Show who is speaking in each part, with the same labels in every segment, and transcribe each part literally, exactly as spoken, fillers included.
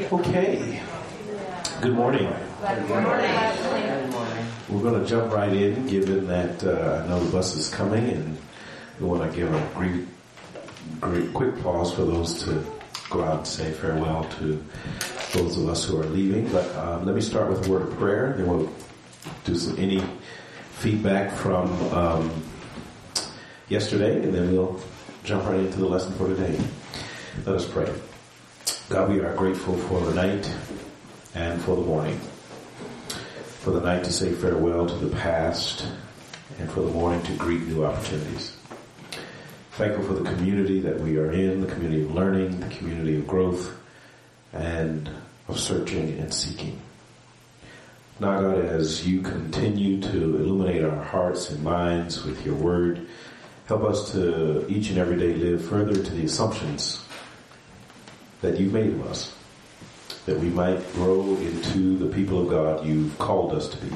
Speaker 1: Okay. Good morning.
Speaker 2: Good morning.
Speaker 1: We're going to jump right in, given that uh, I know the bus is coming, and we want to give a great, great quick pause for those to go out and say farewell to those of us who are leaving. But uh, let me start with a word of prayer, then we'll do some any feedback from um, yesterday, and then we'll jump right into the lesson for today. Let us pray. God, we are grateful for the night and for the morning. For the night to say farewell to the past, and for the morning to greet new opportunities. Thankful for the community that we are in, the community of learning, the community of growth, and of searching and seeking. Now, God, as you continue to illuminate our hearts and minds with your word, help us to each and every day live further to the assumptions that you've made of us, that we might grow into the people of God you've called us to be.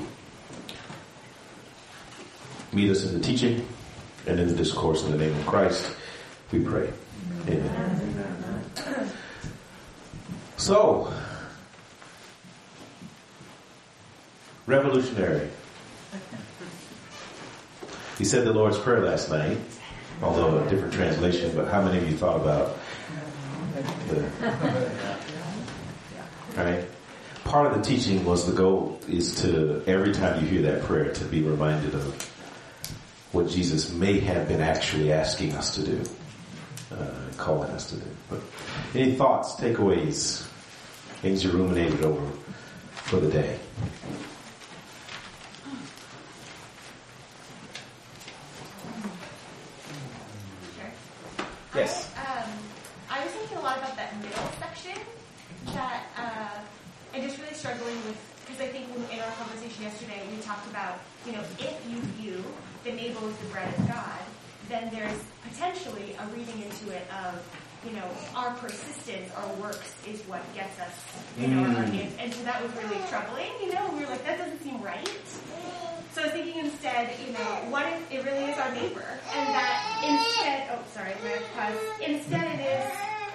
Speaker 1: Meet us in the teaching and in the discourse in the name of Christ, we pray. Amen. Amen. So, revolutionary. He said the Lord's Prayer last night, although a different translation, but how many of you thought about the, right? Part of the teaching was the goal is to, every time you hear that prayer, to be reminded of what Jesus may have been actually asking us to do, uh, calling us to do. But any thoughts, takeaways, things you ruminated over for the day? Yes.
Speaker 2: I, um, I was thinking a lot about that middle section that uh, I'm just really struggling with, because I think in our conversation yesterday we talked about, you know, if you view the navel as the bread of God, then there's potentially a reading into it of, you know, our persistence, our works is what gets us, you know, mm. our, and, and so that was really troubling, you know, we were like, that doesn't seem right. So I was thinking instead, you know, what if it really is our neighbor? And that instead, oh, sorry, I'm going to pause. Instead it is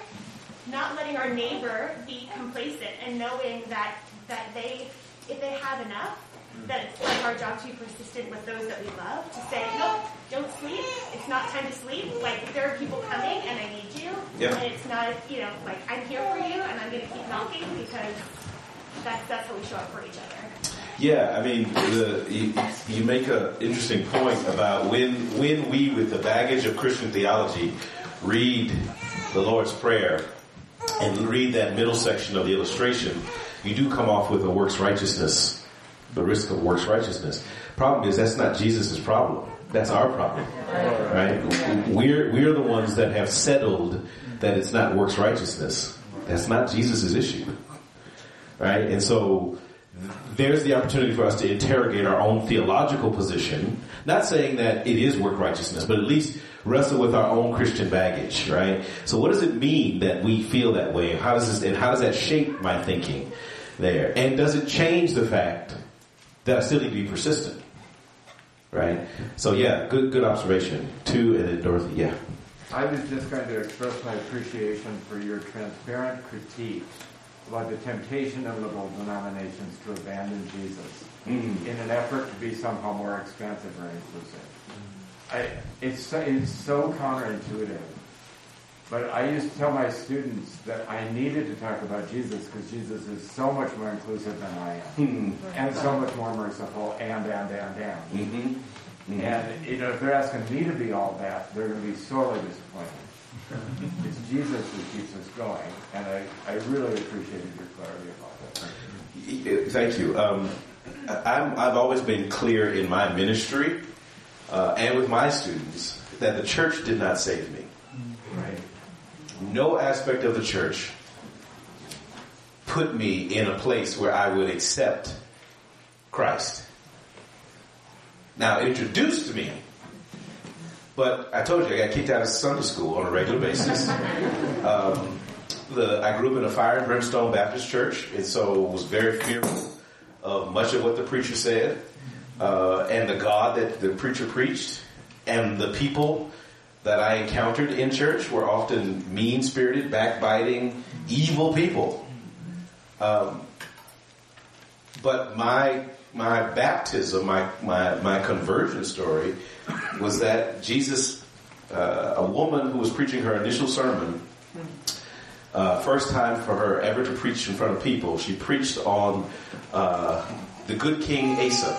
Speaker 2: not letting our neighbor be complacent and knowing that, that they, if they have enough, that it's like our job to be persistent with those that we love, to say, nope, don't sleep. It's not time to sleep. Like, there are people coming and I need you.
Speaker 1: Yep.
Speaker 2: And it's not, you know, like, I'm here for you and I'm going to keep knocking because that's, that's how we show up for each other.
Speaker 1: Yeah, I mean, the, you, you make an interesting point about when when we, with the baggage of Christian theology, read the Lord's Prayer and read that middle section of the illustration, you do come off with a works righteousness, the risk of works righteousness. Problem is, that's not Jesus' problem. That's our problem, right? We're we're the ones that have settled that it's not works righteousness. That's not Jesus' issue, right? And so there's the opportunity for us to interrogate our own theological position, not saying that it is work righteousness, but at least wrestle with our own Christian baggage, right? So what does it mean that we feel that way? How does this, and how does that shape my thinking there? And does it change the fact that I still need to be persistent, right? So yeah, good, good observation. Two, and then Dorothy, yeah.
Speaker 3: I was just going to express my appreciation for your transparent critique about the temptation of liberal denominations to abandon Jesus mm. in an effort to be somehow more expansive or inclusive. Mm. I, it's, so, it's so counterintuitive. But I used to tell my students that I needed to talk about Jesus because Jesus is so much more inclusive than I am. Mm. And so much more merciful and, and, and, and. Mm-hmm. Mm-hmm. And, you know, if they're asking me to be all that, they're going to be sorely disappointed. It's Jesus who keeps us going, and I, I really appreciated your clarity about that.
Speaker 1: Thank you. Um, I'm, I've always been clear in my ministry uh, and with my students that the church did not save me.
Speaker 3: Right.
Speaker 1: No aspect of the church put me in a place where I would accept Christ. Now, introduced me. But I told you, I got kicked out of Sunday school on a regular basis. Um, the, I grew up in a fire and brimstone Baptist church, and so was very fearful of much of what the preacher said, uh, and the God that the preacher preached, and the people that I encountered in church were often mean-spirited, backbiting, evil people. Um, but my my baptism, my, my, my conversion story was that Jesus, uh, a woman who was preaching her initial sermon, uh, first time for her ever to preach in front of people, she preached on uh, the good King Asa.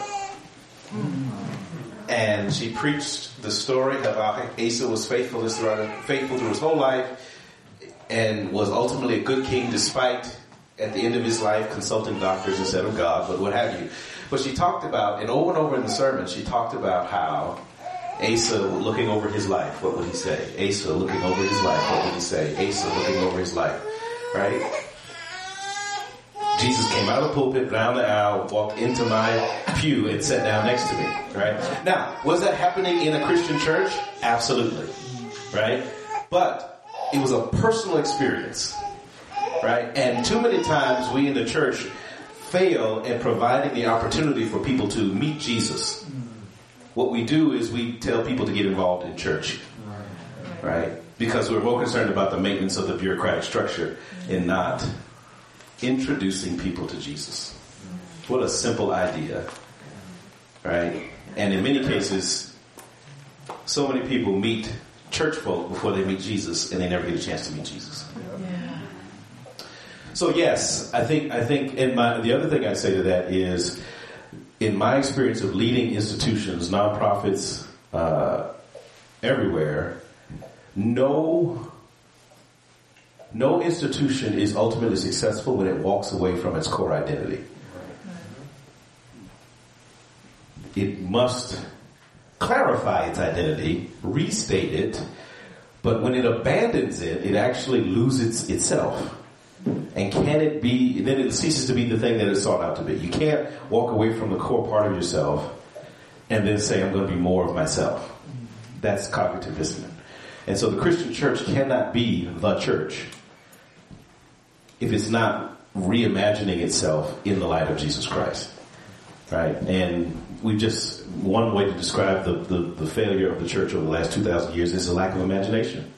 Speaker 1: And she preached the story of how Asa was faithful throughout, faithful through his whole life and was ultimately a good king despite, at the end of his life, consulting doctors instead of God, but what have you. But she talked about, and over and over in the sermon, she talked about how Asa looking over his life, what would he say? Asa looking over his life, what would he say? Asa looking over his life, right? Jesus came out of the pulpit, down the aisle, walked into my pew, and sat down next to me, right? Now, was that happening in a Christian church? Absolutely, right? But it was a personal experience, right? And too many times we in the church fail in providing the opportunity for people to meet Jesus. What we do is we tell people to get involved in church, right? Because we're more concerned about the maintenance of the bureaucratic structure and not introducing people to Jesus. What a simple idea, right? And in many cases, so many people meet church folk before they meet Jesus, and they never get a chance to meet Jesus. Yeah. So yes, I think I think, and my the other thing I'd say to that is, in my experience of leading institutions, nonprofits, uh, everywhere, no. No institution is ultimately successful when it walks away from its core identity. It must clarify its identity, restate it, but when it abandons it, it actually loses itself. And can it be, then it ceases to be the thing that it sought out to be. You can't walk away from the core part of yourself and then say, I'm going to be more of myself. That's cognitive dissonance. And so the Christian church cannot be the church if it's not reimagining itself in the light of Jesus Christ, right? And we just, one way to describe the, the, the failure of the church over the last two thousand years is a lack of imagination.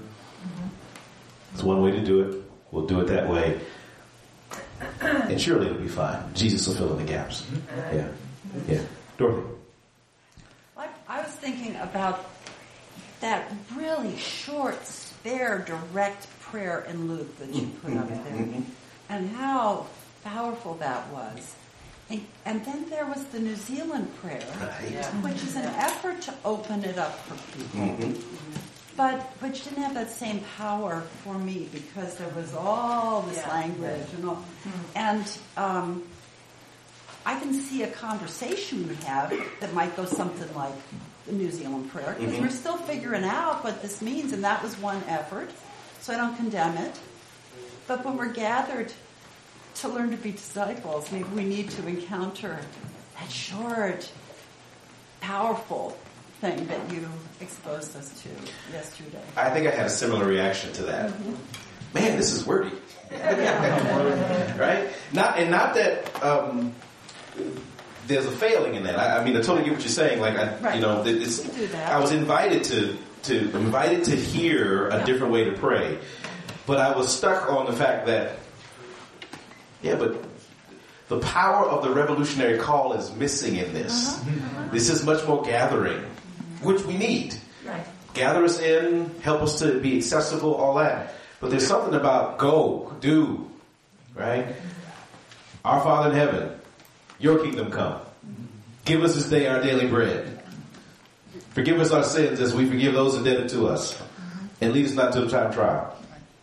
Speaker 1: It's one way to do it. We'll do it that way. And surely it'll be fine. Jesus will fill in the gaps. Yeah. Yeah. Dorothy.
Speaker 4: I, I was thinking about that really short, spare, direct prayer in Luke that you put up there, and how powerful that was. And, and then there was the New Zealand prayer, which is an effort to open it up for people, mm-hmm. but which didn't have that same power for me because there was all this yeah. language and all. Mm-hmm. And um, I can see a conversation we have that might go something like the New Zealand prayer, because mm-hmm. we're still figuring out what this means, and that was one effort, so I don't condemn it. But when we're gathered to learn to be disciples, maybe we need to encounter that short, powerful thing that you exposed us to yesterday.
Speaker 1: I think I had a similar reaction to that. Mm-hmm. Man, this is wordy. Right? Not and not that um, there's a failing in that. I, I mean, I totally get what you're saying. Like, I, right. you know, it's, I was invited to to invited to hear a yeah. different way to pray, but I was stuck on the fact that, yeah, but the power of the revolutionary call is missing in this. Uh-huh. Uh-huh. This is much more gathering, which we need. Right. Gather us in, help us to be accessible, all that. But there's something about go, do, right? Our Father in heaven, your kingdom come. Give us this day our daily bread. Forgive us our sins as we forgive those indebted to us. And lead us not to a time trial.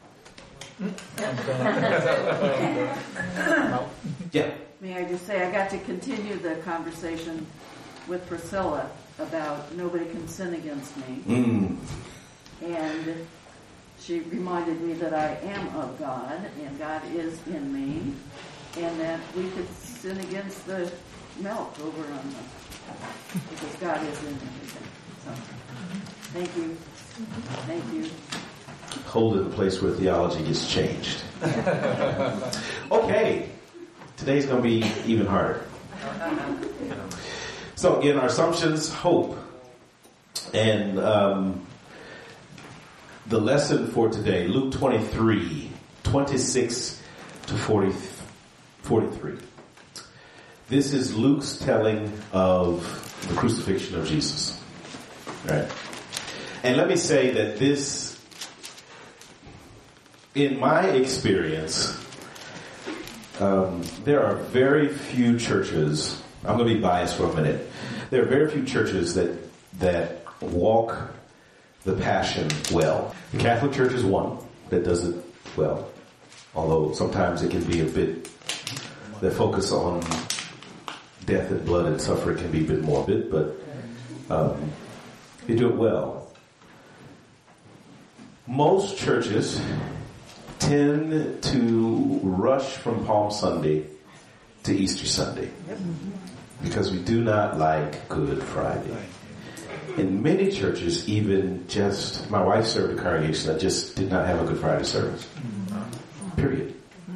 Speaker 1: Yeah.
Speaker 5: May I just say, I got to continue the conversation with Priscilla about nobody can sin against me. Mm. And she reminded me that I am of God, and God is in me, and that we could sin against the milk over on the, because God is in everything. So, thank you. Thank you.
Speaker 1: Hold it in a place where theology gets changed. Okay. Today's going to be even harder. So again, our assumptions, hope. And um, the lesson for today, Luke twenty-three, twenty-six to forty, forty-three. This is Luke's telling of the crucifixion of Jesus. Right? And let me say that this, in my experience, um, there are very few churches, I'm going to be biased for a minute, there are very few churches that that walk the passion well. The Catholic Church is one that does it well, although sometimes it can be a bit, the focus on death and blood and suffering can be a bit morbid, but um, they do it well. Most churches tend to rush from Palm Sunday to Easter Sunday because we do not like Good Friday. In many churches, even just, my wife served a congregation that just did not have a Good Friday service. Period.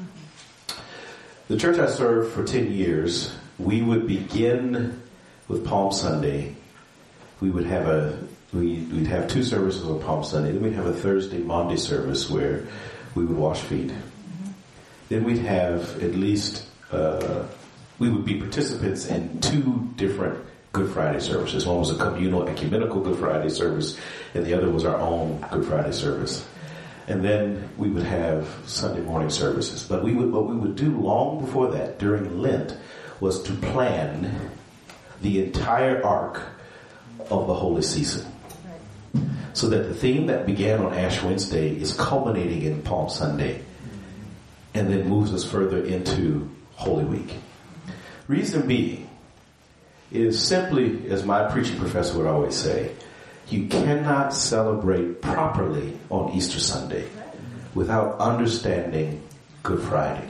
Speaker 1: The church I served for ten years, we would begin with Palm Sunday. We would have a, we, we'd have two services on Palm Sunday. Then we'd have a Thursday, Monday service where we would wash feet. Then we'd have at least, uh, we would be participants in two different Good Friday services. One was a communal, ecumenical Good Friday service, and the other was our own Good Friday service. And then we would have Sunday morning services. But we would, what we would do long before that, during Lent, was to plan the entire arc of the Holy Season. So that the theme that began on Ash Wednesday is culminating in Palm Sunday and then moves us further into Holy Week. Reason being is simply, as my preaching professor would always say, you cannot celebrate properly on Easter Sunday without understanding Good Friday.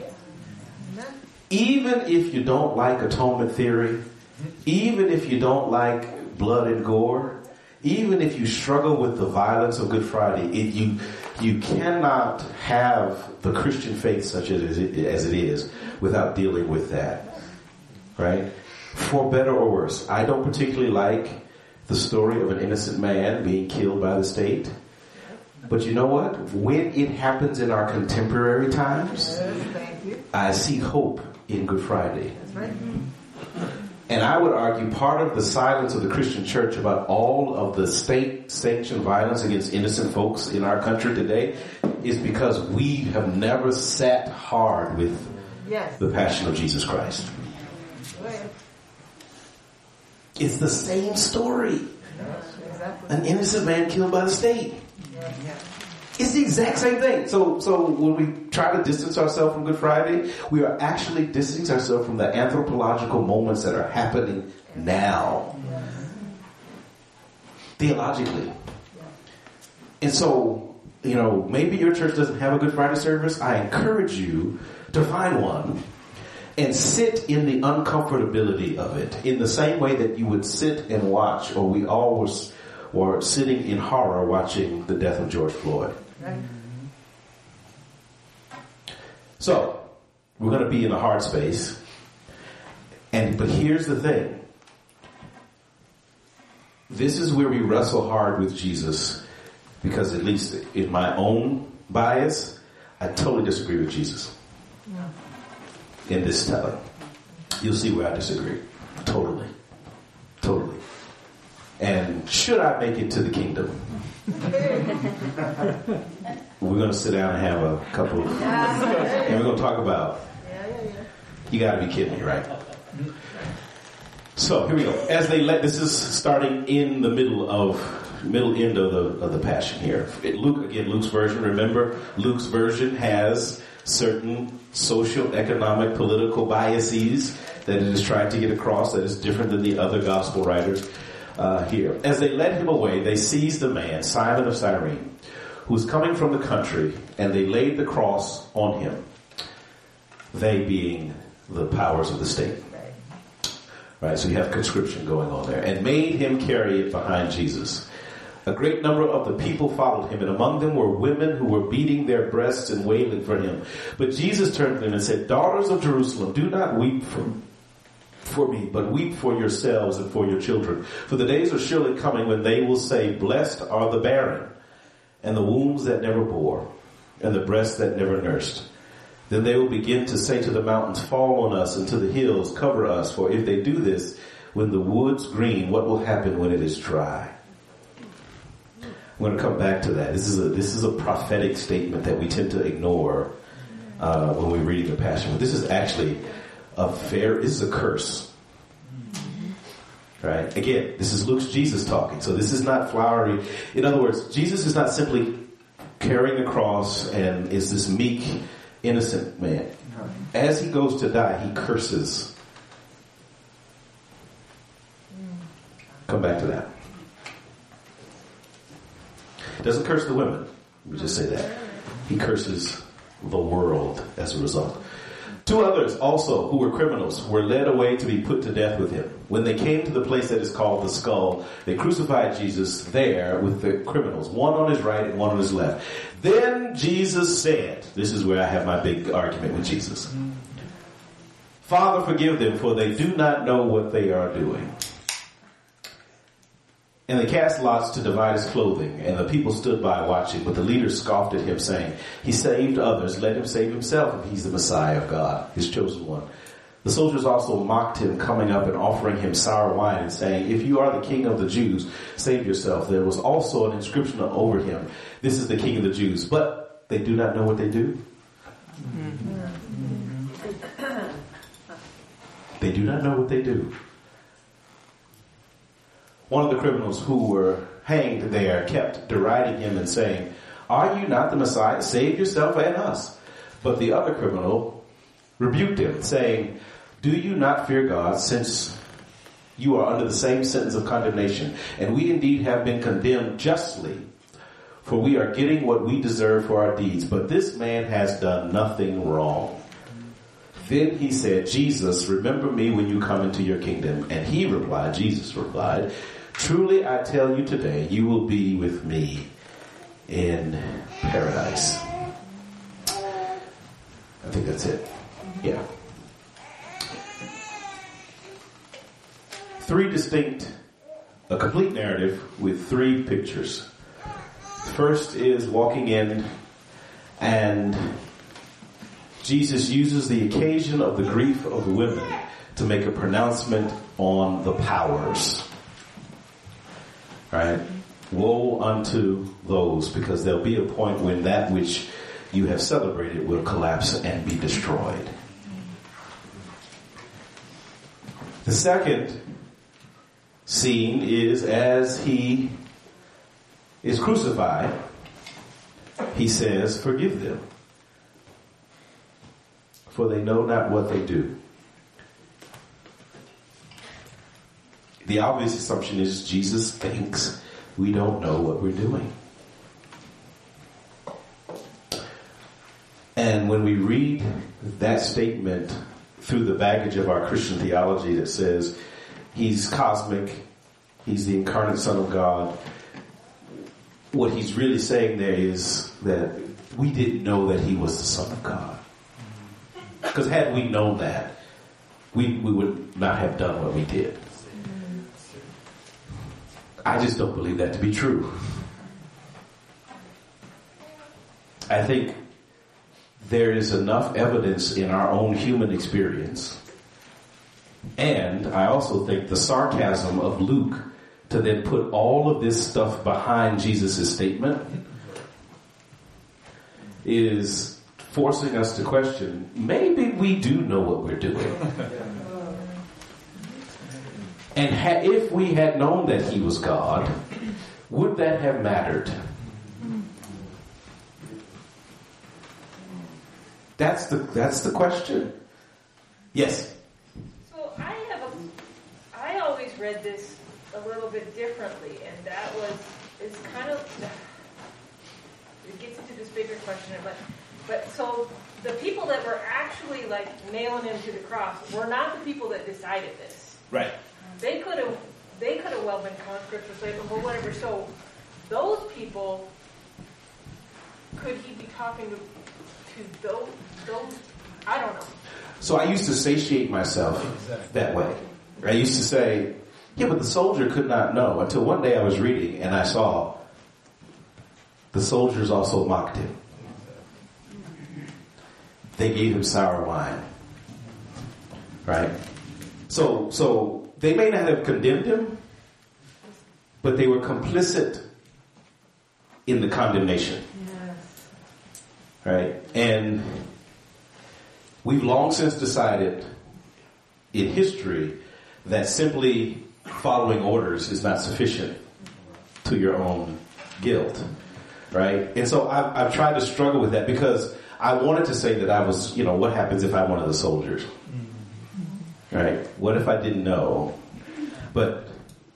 Speaker 1: Even if you don't like atonement theory, even if you don't like blood and gore, even if you struggle with the violence of Good Friday, it, you you cannot have the Christian faith such as it, as it is without dealing with that, right? For better or worse, I don't particularly like the story of an innocent man being killed by the state. But you know what? When it happens in our contemporary times, I see hope in Good Friday.
Speaker 6: That's right.
Speaker 1: And I would argue part of the silence of the Christian church about all of the state-sanctioned violence against innocent folks in our country today is because we have never sat hard with
Speaker 6: Yes.
Speaker 1: the passion of Jesus Christ.
Speaker 6: Right.
Speaker 1: It's the same story.
Speaker 6: Yes, exactly.
Speaker 1: An innocent man killed by the state.
Speaker 6: Yeah.
Speaker 1: It's the exact same thing. So, so when we try to distance ourselves from Good Friday, we are actually distancing ourselves from the anthropological moments that are happening now. Theologically. And so, you know, maybe your church doesn't have a Good Friday service. I encourage you to find one and sit in the uncomfortability of it in the same way that you would sit and watch, or we all was, were sitting in horror watching the death of George Floyd.
Speaker 6: Right.
Speaker 1: So, we're going to be in a hard space. And, but here's the thing. This is where we wrestle hard with Jesus, because at least in my own bias, I totally disagree with Jesus.
Speaker 6: Yeah.
Speaker 1: In this telling. You'll see where I disagree. Totally. Totally. And should I make it to the kingdom? We're going to sit down and have a couple of, and we're going to talk about,
Speaker 6: Yeah, yeah, yeah.
Speaker 1: you got to be kidding me, right? So here we go. As they let, this is starting in the middle of, middle end of the, of the passion here. Luke, again, Luke's version, remember, Luke's version has certain social, economic, political biases that it is trying to get across that is different than the other gospel writers uh, here. As they led him away, they seized a man, Simon of Cyrene, who was coming from the country, and they laid the cross on him, they being the powers of the state. Right, so you have conscription going on there, and made him carry it behind Jesus. A great number of the people followed him, and among them were women who were beating their breasts and wailing for him. But Jesus turned to them and said, "Daughters of Jerusalem, do not weep for, for me, but weep for yourselves and for your children. For the days are surely coming when they will say, 'Blessed are the barren, and the wombs that never bore, and the breasts that never nursed.' Then they will begin to say to the mountains, fall on us, and to the hills, cover us. For if they do this, when the wood's green, what will happen when it is dry? I'm going to come back to that. This is a, this is a prophetic statement that we tend to ignore uh, when we're reading the Passion. But this is actually a fair, this is a curse. Right? Again, this is Luke's Jesus talking. So this is not flowery. In other words, Jesus is not simply carrying a cross and is this meek, innocent man. As he goes to die, he curses. Come back to that. He doesn't curse the women. Let me just say that. He curses the world as a result. Two others also, who were criminals, were led away to be put to death with him. When they came to the place that is called the Skull, they crucified Jesus there with the criminals, one on his right and one on his left. Then Jesus said, this is where I have my big argument with Jesus. Father, forgive them, for they do not know what they are doing. And they cast lots to divide his clothing, and the people stood by watching, but the leaders scoffed at him, saying, he saved others, let him save himself if he's the Messiah of God, his chosen one. The soldiers also mocked him, coming up and offering him sour wine and saying, if you are the king of the Jews, save yourself. There was also an inscription over him, this is the king of the Jews. But they do not know what they do. They do not know what they do. One of the criminals who were hanged there kept deriding him and saying, are you not the Messiah? Save yourself and us. But the other criminal rebuked him, saying, do you not fear God, since you are under the same sentence of condemnation? And we indeed have been condemned justly, for we are getting what we deserve for our deeds. But this man has done nothing wrong. Then he said, Jesus, remember me when you come into your kingdom. And he replied, Jesus replied, truly I tell you today, you will be with me in paradise. I think that's it. Yeah. Three distinct, a complete narrative with three pictures. First is walking in, and Jesus uses the occasion of the grief of the women to make a pronouncement on the powers. Right? Woe unto those, because there'll be a point when that which you have celebrated will collapse and be destroyed. The second scene is as he is crucified, he says, forgive them, for they know not what they do. The obvious assumption is Jesus thinks we don't know what we're doing. And when we read that statement through the baggage of our Christian theology that says he's cosmic, he's the incarnate Son of God, what he's really saying there is that we didn't know that he was the Son of God. Because had we known that, we, we would not have done what we did. I just don't believe that to be true. I think there is enough evidence in our own human experience, and I also think the sarcasm of Luke to then put all of this stuff behind Jesus' statement is forcing us to question, maybe we do know what we're doing. And ha- if we had known that he was God, would that have mattered? That's the that's the question. Yes.
Speaker 7: So I have a, I always read this a little bit differently, and that was it's kind of it gets into this bigger question, but but so the people that were actually like nailing him to the cross were not the people that decided this.
Speaker 1: Right.
Speaker 7: They could have they could have well been conscripts or slaves or whatever. So those people, could he be talking to to those those I don't know.
Speaker 1: So I used to satiate myself that way. I used to say, yeah, but the soldier could not know, until one day I was reading and I saw the soldiers also mocked him. they gave him sour wine. Right? So, so they may not have condemned him, but they were complicit in the condemnation.
Speaker 6: Yes.
Speaker 1: Right? And we've long since decided in history that simply following orders is not sufficient to your own guilt. Right? And so I've, I've tried to struggle with that because I wanted to say that I was, you know, what happens if I'm one of the soldiers? Right? What if I didn't know? But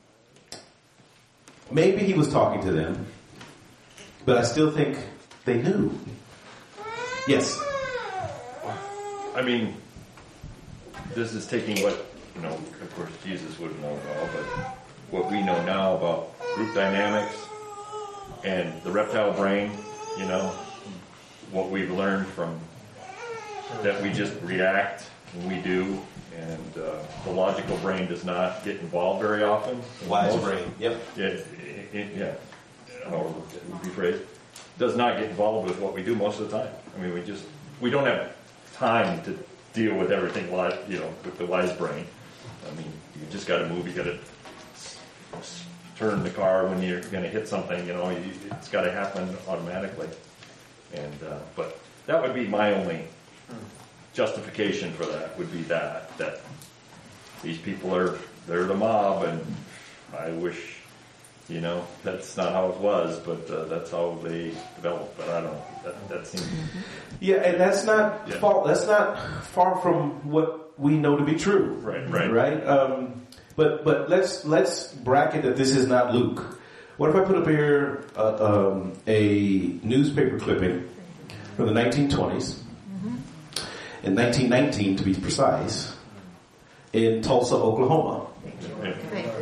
Speaker 1: maybe he was talking to them, but I still think they knew. Yes?
Speaker 8: I mean, this is taking what, you know, of course Jesus would know all, but what we know now about group dynamics and the reptile brain, you know, what we've learned from that we just react when we do, and uh, the logical brain does not get involved very often.
Speaker 1: Wise
Speaker 8: Most-
Speaker 1: brain. Yep.
Speaker 8: Yeah, it, it, yeah, however it would be phrased, does not get involved with what we do most of the time. I mean, we just, we don't have time to deal with everything, li- you know, with the wise brain. I mean, you just got to move, you got to turn the car when you're going to hit something, you know, you, it's got to happen automatically. And, uh, but that would be my only justification for that, would be that, that these people are, they're the mob, and I wish, you know, that's not how it was, but uh, that's how they developed. But I don't know. That, that seems.
Speaker 1: Yeah, and that's not
Speaker 8: Yeah.
Speaker 1: fault. That's not far from what we know to be true.
Speaker 8: Right, right.
Speaker 1: Right. Um, but but let's let's bracket that this is not Luke. What if I put up here uh, um, a newspaper clipping from the nineteen twenties, in nineteen nineteen to be precise, in Tulsa, Oklahoma.
Speaker 8: Yeah.
Speaker 6: Thank you.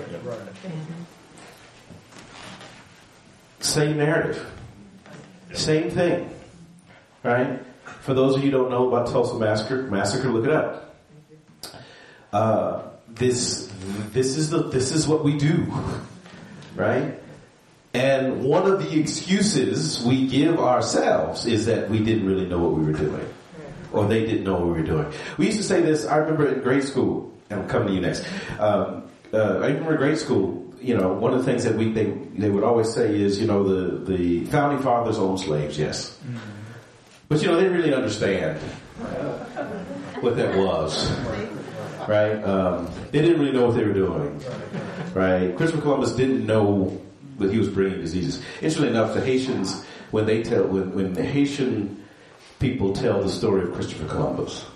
Speaker 1: Same narrative. Same thing. Right? For those of you who don't know about Tulsa Massacre, massacre look it up. Uh, this this is the this is what we do. Right? And one of the excuses we give ourselves is that we didn't really know what we were doing. Or they didn't know what we were doing. We used to say this, I remember in grade school, and I'm coming to you next. Um, uh, I remember in grade school, you know, one of the things that we they, they would always say is, you know, the, the founding fathers owned slaves, yes. But, you know, they didn't really understand what that was. Right? Um, they didn't really know what they were doing. Right? Christopher Columbus didn't know that he was bringing diseases. Interestingly enough, the Haitians, when they tell, when, when the Haitian people tell the story of Christopher Columbus,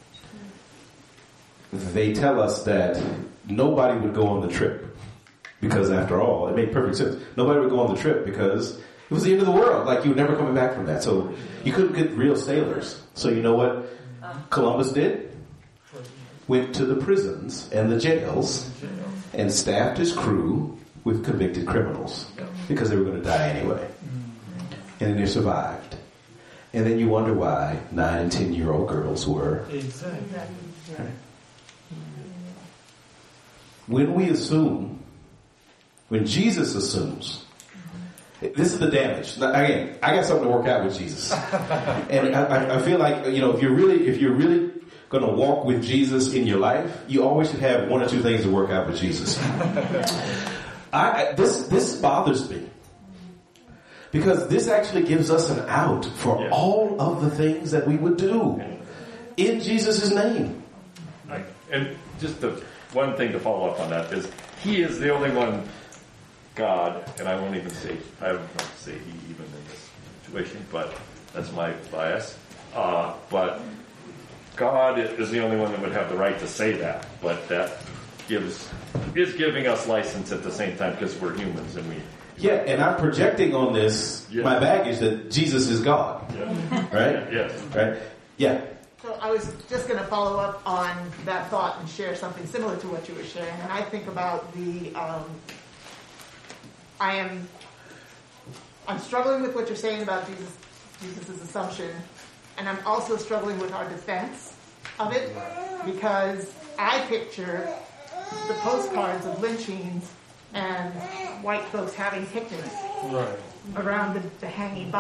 Speaker 1: they tell us that nobody would go on the trip. Because after all, it made perfect sense. Nobody would go on the trip because it was the end of the world. Like, you were never coming back from that. So you couldn't get real sailors. So you know what Columbus did? Went to the prisons and the jails and staffed his crew with convicted criminals. Because they were going to die anyway. And then they survived. And then you wonder why nine and ten year old girls were.
Speaker 9: Exactly.
Speaker 1: Right? When we assume, when Jesus assumes, this is the damage. Now, again, I got something to work out with Jesus, and I, I feel like, you know, if you're really, if you're really going to walk with Jesus in your life, you always should have one or two things to work out with Jesus. I, this this bothers me because this actually gives us an out for
Speaker 8: Yeah.
Speaker 1: all of the things that we would do in Jesus' name.
Speaker 8: I, and just the one thing to follow up on that is he is the only one, God, and I won't even say, I don't want to say he even in this situation, but that's my bias. Uh, but God is the only one that would have the right to say that, but that gives is giving us license at the same time because we're humans and we.
Speaker 1: Yeah, and I'm projecting on this,
Speaker 8: Yeah.
Speaker 1: my baggage, that Jesus is God.
Speaker 8: Yeah.
Speaker 1: Right?
Speaker 8: Yes.
Speaker 1: Right? Yeah.
Speaker 6: So I was just going to follow up on that thought and share something similar to what you were sharing. And I think about the, um, I am, I'm struggling with what you're saying about Jesus, Jesus' assumption. And I'm also struggling with our defense of it because I picture the postcards of lynchings and white folks having picnics
Speaker 9: Right.
Speaker 6: around the, the hanging body.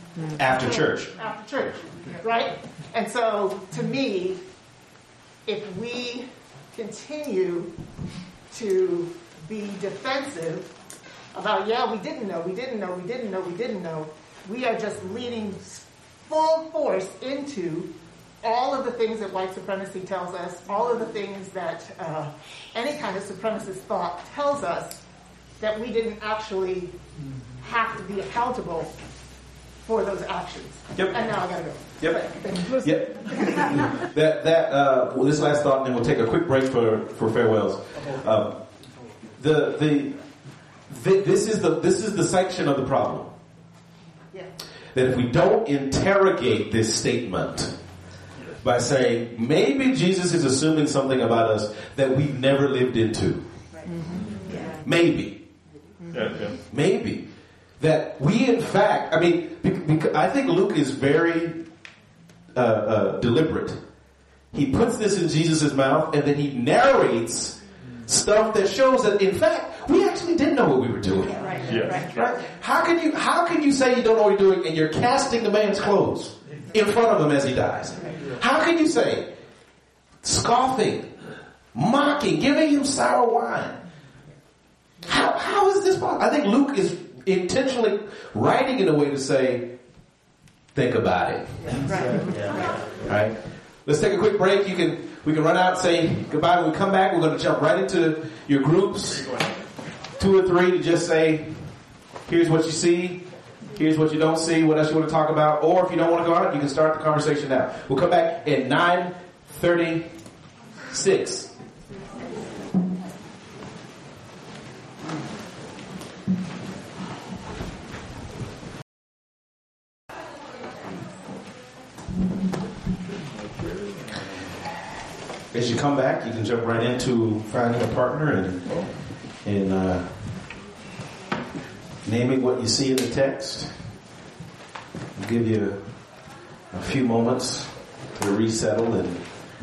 Speaker 1: After church.
Speaker 6: After church, right? And so, to me, if we continue to be defensive about, yeah, we didn't know, we didn't know, we didn't know, we didn't know, we are just leading full force into all of the things that white supremacy tells us, all of the things that uh, any kind of supremacist thought tells us, that we didn't actually have to be accountable for those actions.
Speaker 1: Yep.
Speaker 6: And now I gotta go.
Speaker 1: Yep. Yep. that that uh, well, this last thought, and then we'll take a quick break for for farewells. Um, the, the the this is the this is the section of the problem.
Speaker 6: Yeah.
Speaker 1: That if we don't interrogate this statement by saying maybe Jesus is assuming something about us that we've never lived into,
Speaker 6: Mm-hmm. Yeah.
Speaker 1: maybe,
Speaker 8: Yeah, yeah.
Speaker 1: maybe that we in fact, I mean, because I think Luke is very uh, uh, deliberate. He puts this in Jesus' mouth and then he narrates stuff that shows that in fact we actually didn't know what we were doing.
Speaker 6: Yeah, right.
Speaker 8: Yeah.
Speaker 6: Right.
Speaker 1: Right? How can you how can you say you don't know what you're doing and you're casting the man's clothes in front of him as he dies? How can you say scoffing, mocking, giving him sour wine? How how is this possible? I think Luke is intentionally writing in a way to say, think about it.
Speaker 6: Right.
Speaker 1: Right? Let's take a quick break. You can we can run out and say goodbye. When we come back, we're going to jump right into your groups, two or three, to just say, here's what you see, here's what you don't see, what else you want to talk about, or if you don't want to go out, you can start the conversation now. We'll come back at nine thirty-six. As you come back, you can jump right into finding a partner and and uh, naming what you see in the text. I'll give you a few moments to resettle and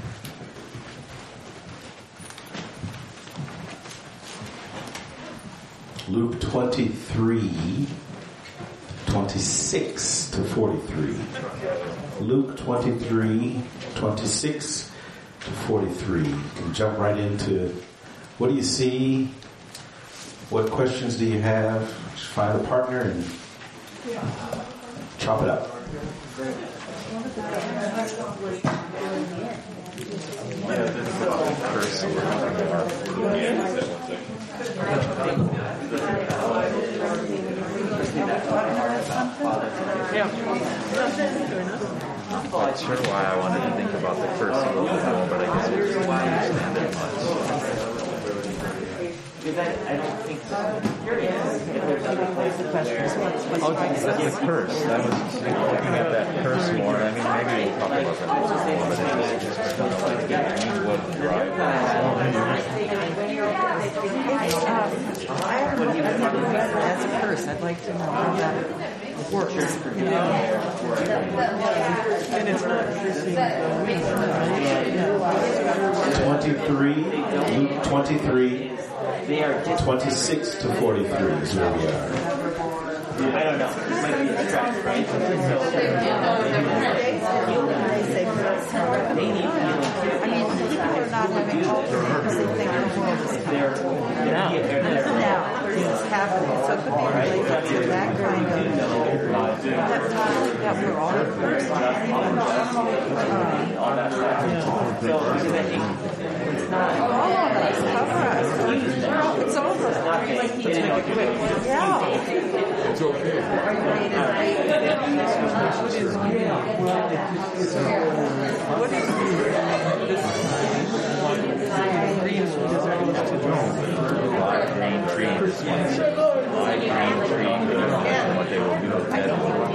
Speaker 1: Luke twenty-three, twenty-six to forty-three. Luke twenty-three, twenty-six to forty-three. You can jump right into what do you see? What questions do you have? Just find a partner and chop it up.
Speaker 9: I'm not sure why I wanted to think about the curse a little bit more, but I guess it was why I understand it much.
Speaker 10: I don't think so.
Speaker 9: Oh, that's the curse. I was looking at that curse more. I mean, maybe we'll talk about that more, but it was just kind of like, yeah, you would drive.
Speaker 10: I have what he was talking about as a curse. I'd like to know how that works. You know? And it's not
Speaker 1: twenty-three, Luke twenty-three, twenty-six to forty-three is where we are.
Speaker 10: I don't know. It might be a trap, right? They need healing. I mean, people are not having hope because they think the world is coming. Now, now, this is happening. So it could be related to that kind of that feeling that we're all cursed. It's not all of us. Cover us. It's over. Yeah.
Speaker 11: It's okay.
Speaker 10: What is
Speaker 9: Live green trees. Live green trees. What they will do with that.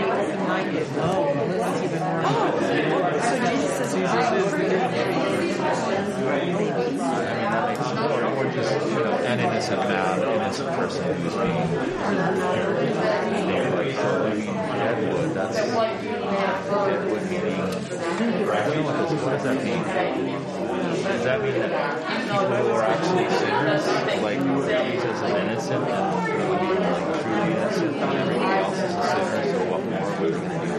Speaker 9: Or just, you know, an innocent man, an innocent person who's being, you know, like, so living deadwood, that's, deadwood meaning, I don't know what this, what does that mean? Does that mean that people who are actually sinners, like Jesus is innocent and, like, truly innocent, and everything else is a sinner, so what more would we do?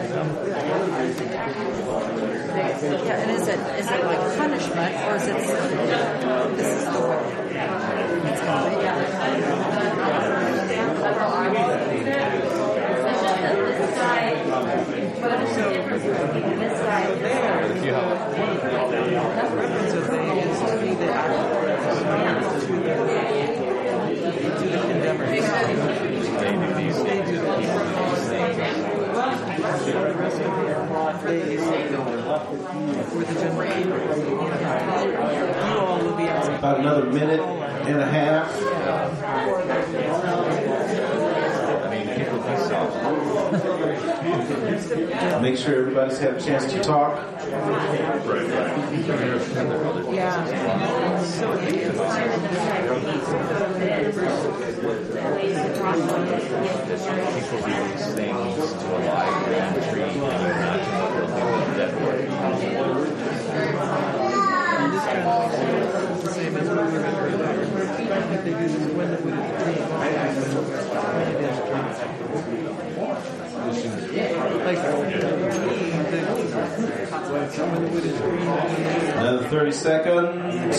Speaker 4: Yeah, and is it is it like punishment or is it this is the way it's going to be?
Speaker 1: About another minute and a half. Make sure everybody's had a chance to talk.
Speaker 10: Yeah.
Speaker 9: People do these things to a live grand tree, and imagine what they'll do with dead wood.
Speaker 10: Same as what we read earlier. I think they do this when the wood is green. Like, when the wood is green.
Speaker 1: Another thirty seconds.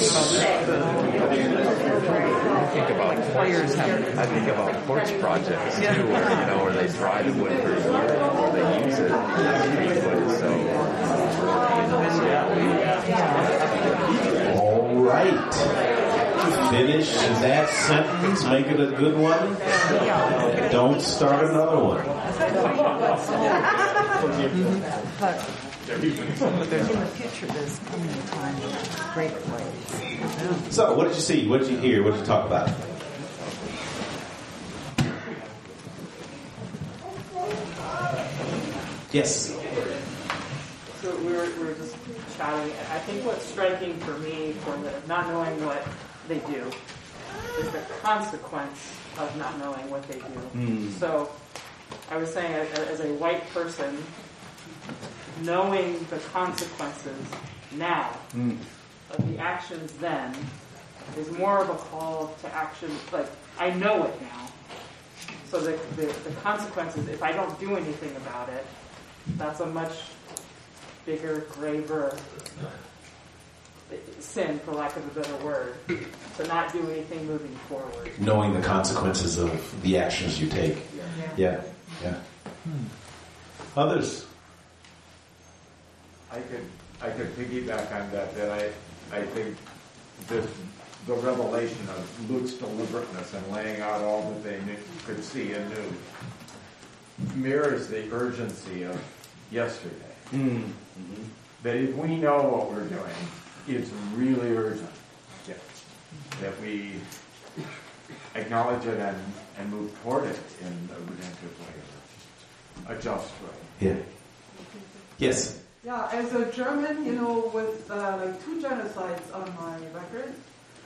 Speaker 9: I think about fires. I think about porch projects too, where you know where they dry the wood for a year before they use it. Wood, so
Speaker 1: All right. Finish that sentence. Make it a good one. Don't start another one.
Speaker 10: But, but there's in the future, there's coming a time of great ways.
Speaker 1: So, what did you see? What did you hear? What did you talk about? Yes.
Speaker 11: So we were, we were just chatting. I think what's striking for me, for the not knowing what they do, is the consequence of not knowing what they do.
Speaker 1: Mm.
Speaker 11: So I was saying, as, as a white person, knowing the consequences now
Speaker 1: Mm.
Speaker 11: of the actions then is more of a call to action. Like, I know it now. So the, the, the consequences, if I don't do anything about it, that's a much bigger, graver sin, for lack of a better word, to not do anything moving forward.
Speaker 1: Knowing the consequences of the actions you take. Yeah, yeah. Hmm. Others?
Speaker 3: I could I could piggyback on that. That I I think this the revelation of Luke's deliberateness and laying out all that they knew, could see and knew mirrors the urgency of yesterday.
Speaker 1: Mm-hmm.
Speaker 3: That if we know what we're doing, it's really urgent. Yeah. That we acknowledge it and, and move toward it in a redemptive way, a just way.
Speaker 1: Yeah. Yes.
Speaker 12: Yeah, as a German, you know, with uh, like two genocides on my record,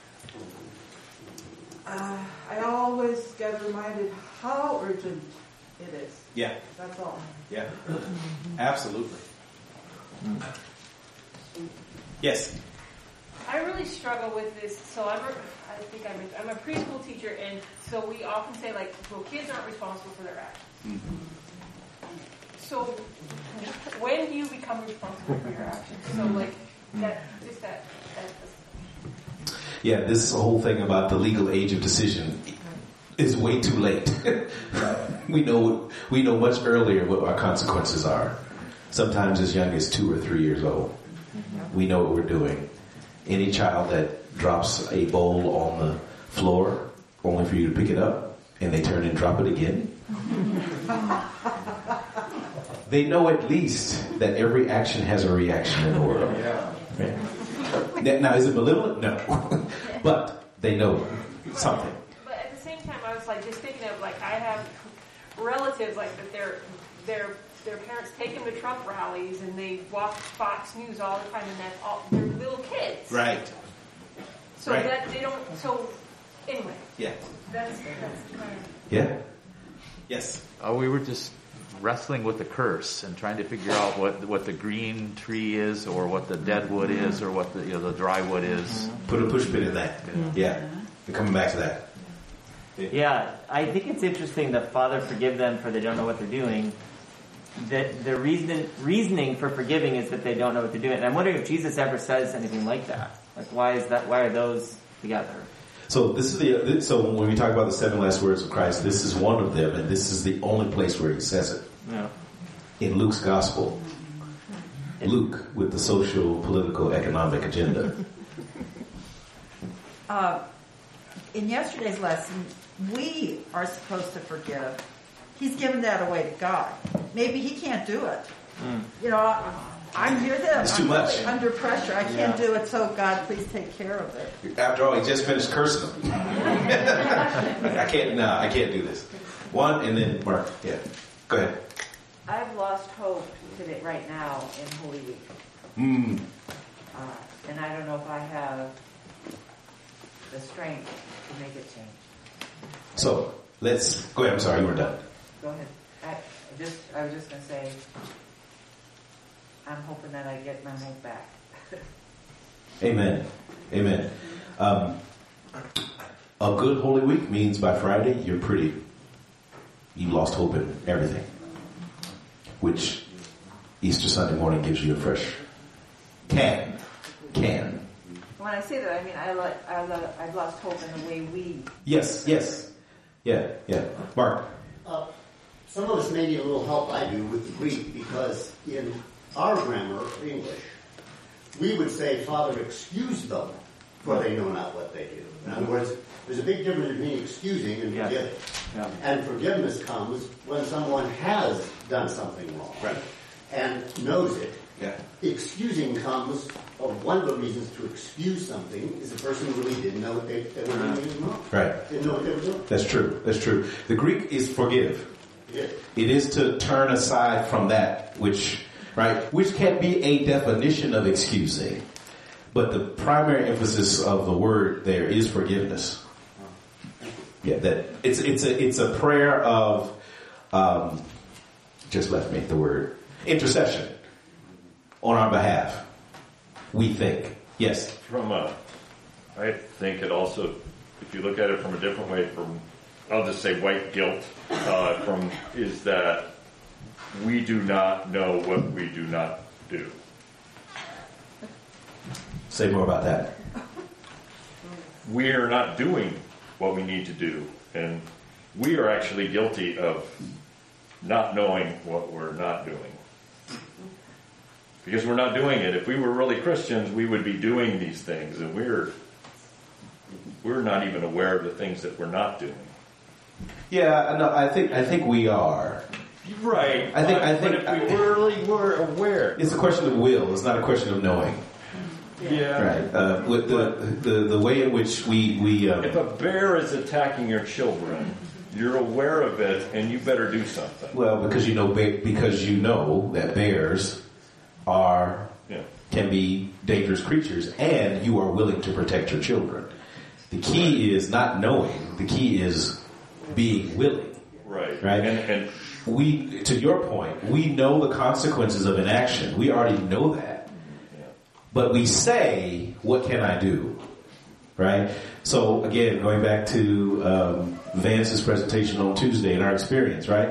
Speaker 12: uh, I always get reminded how urgent it is.
Speaker 1: Yeah.
Speaker 12: That's all.
Speaker 1: Yeah. Absolutely. Yes.
Speaker 7: I really struggle with this. So I'm, a, I think I'm a, I'm a preschool teacher, and so we often say like, well, kids aren't responsible for their actions.
Speaker 1: Mm-hmm.
Speaker 7: So when do you become responsible for your actions? So like that, just that. that
Speaker 1: Yeah, this whole thing about the legal age of decision is way too late. we know we know much earlier what our consequences are. Sometimes as young as two or three years old. We know what we're doing. Any child that drops a bowl on the floor, only for you to pick it up, and they turn and drop it again. They know at least that every action has a reaction in the world. Right? Now, is it malevolent? No. But they know something.
Speaker 7: But at the same time, I was like just thinking of like I have relatives like that their their their parents take them to Trump rallies and they watch Fox News all the time, and that's all they're little kids.
Speaker 1: Right.
Speaker 7: So
Speaker 1: right.
Speaker 7: that they don't. So anyway.
Speaker 1: Yeah.
Speaker 7: That's that's kind of.
Speaker 1: Yeah. Yes.
Speaker 9: Oh, we were just wrestling with the curse and trying to figure out what what the green tree is, or what the dead wood is, or what the you know the dry wood is.
Speaker 1: Put a push pin in that. Yeah. We're coming back to that.
Speaker 13: Yeah, I think it's interesting that Father forgive them for they don't know what they're doing. the, the reason, reasoning for forgiving is that they don't know what they're doing. And I'm wondering if Jesus ever says anything like that. Like, why is that? Why are those together?
Speaker 1: So this is the so when we talk about the seven last words of Christ, this is one of them, and this is the only place where he says it.
Speaker 13: Yeah.
Speaker 1: In Luke's gospel. Luke with the social, political, economic agenda.
Speaker 4: Uh, in yesterday's lesson, we are supposed to forgive. He's given that away to God. Maybe he can't do it. Mm. You know, I, I'm here then.
Speaker 1: It's
Speaker 4: I'm
Speaker 1: too much.
Speaker 4: Really under pressure. I
Speaker 1: Yeah.
Speaker 4: can't do it, so God, please take care of it.
Speaker 1: After all, he just finished cursing them. I can't, no, I can't do this. One, and then Mark. Yeah. Go ahead.
Speaker 5: I've lost hope today, right now, in Holy Week.
Speaker 1: Mm.
Speaker 5: Uh, and I don't know if I have the strength to make it change.
Speaker 1: So, let's, go ahead, I'm sorry, you were done.
Speaker 5: Go ahead. I, I just, I was just going to say, I'm hoping that I get my hope back.
Speaker 1: Amen. Amen. Um, a good Holy Week means by Friday, you're pretty, you lost hope in everything. Which Easter Sunday morning gives you a fresh, can, can.
Speaker 5: When I say that, I mean I lo- I lo- I've lost hope in the way we.
Speaker 1: Yes, yes. Yeah, yeah. Mark.
Speaker 14: Uh, some of us may need a little help, I do, with the Greek, because in our grammar of English, we would say, Father, excuse them, for they know not what they do. In other words, there's a big difference between excusing and
Speaker 13: Yeah.
Speaker 14: forgiving.
Speaker 13: Yeah.
Speaker 14: And forgiveness comes when someone has done something wrong right. and knows it.
Speaker 1: Yeah.
Speaker 14: Excusing comes, or one of the reasons to excuse something is the person really didn't know what they, they were doing was wrong.
Speaker 1: Right.
Speaker 14: Didn't know what they were doing.
Speaker 1: That's true. That's true. The Greek is forgive.
Speaker 14: Yeah.
Speaker 1: It is to turn aside from that which, right, which can be a definition of excusing. But the primary emphasis of the word there is forgiveness. Yeah, that it's it's a it's a prayer of um, just left me the word intercession on our behalf. We think yes.
Speaker 8: From a, I think it also, if you look at it from a different way, from I'll just say white guilt, uh, from is that we do not know what we do not do.
Speaker 1: Say more about that.
Speaker 8: We are not doing what we need to do, and we are actually guilty of not knowing what we're not doing. Because we're not doing it. If we were really Christians, we would be doing these things, and we're we're not even aware of the things that we're not doing.
Speaker 1: Yeah, no, I think I think we are.
Speaker 8: Right.
Speaker 1: I think
Speaker 8: but,
Speaker 1: I think
Speaker 8: but if we really were aware.
Speaker 1: It's a question of will. It's not a question of knowing.
Speaker 8: Yeah.
Speaker 1: Right. Uh, with the, the the way in which we we um,
Speaker 8: if a bear is attacking your children, you're aware of it, and you better do something.
Speaker 1: Well, because you know because you know that bears are
Speaker 8: yeah.
Speaker 1: can be dangerous creatures, and you are willing to protect your children. The key is not knowing. The key is being willing.
Speaker 8: Right.
Speaker 1: Right.
Speaker 8: And, and
Speaker 1: we, to your point, we know the consequences of inaction. We already know that. But we say, what can I do? Right? So, again, going back to um, Vance's presentation on Tuesday in our experience, right?